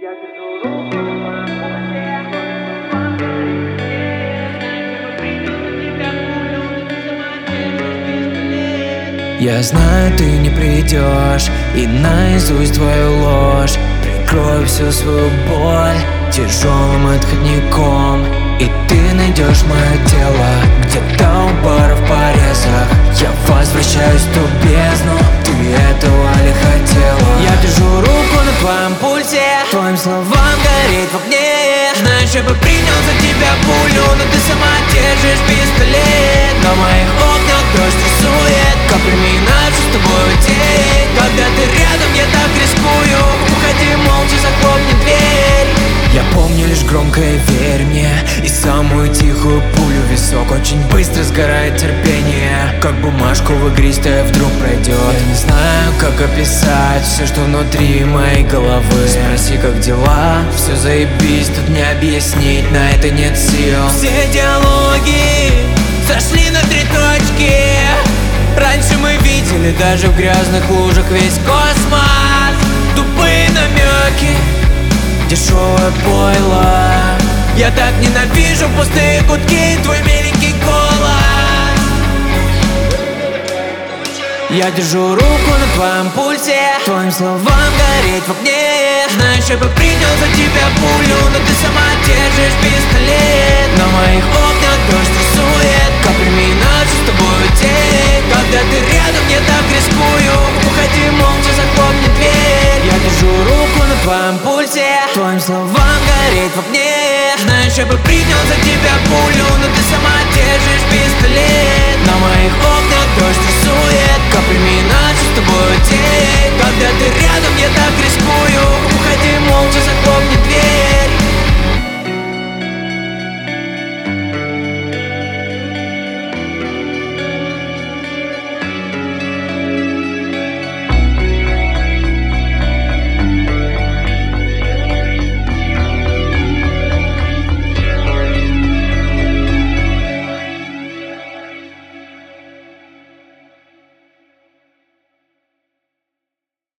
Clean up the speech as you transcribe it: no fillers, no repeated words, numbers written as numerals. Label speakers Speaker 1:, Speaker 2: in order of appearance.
Speaker 1: Я знаю, ты не придешь, и наизусть твою ложь. Прикрою всю свою боль тяжелым отходником, и ты найдешь мое тело где-то у бара в порезах. Я возвращаюсь в ту бездну, ты этого ли хотела? Я держу руку на твоем пульсе, твоим словам гореть в огне. Знаешь, я бы принял за тебя пулю, но ты сама держишь пистолет. На моих окнах дождь рисует каплями нашу с тобой день. Когда ты рядом, я так рискую. Уходи молча, захлопни дверь. Я помню лишь громкое «верь мне» и самую тихую пулю в висок. Очень быстро сгорает терпение, как бумажку в игристое вдруг пройдет. Я не знаю, как описать все, что внутри моей головы. Спроси, как дела, все заебись, тут не объяснить, на это нет сил. Все диалоги зашли на 3 точки. Раньше мы видели даже в грязных лужах весь космос. Тупые намеки, дешевое пойло. Я так ненавижу пустые гудки и твой миленький голос. Я держу руку на твоем пульсе, твоим словам гореть в огне. Знаешь, я бы принял за тебя пулю, но ты сама держишь пистолет. На моих окнах дождь рисует каплями нашу с тобой день. Когда ты рядом, я так рискую. Уходи молча, захлопни дверь. Я держу руку на твоем пульсе, твоим словам гореть в огне. Знаешь, я бы принял за тебя пулю, но ты сама держишь пистолет. На моих окнах дождь рисует каплями нашу с тобой день. Когда ты рядом, я так рискую.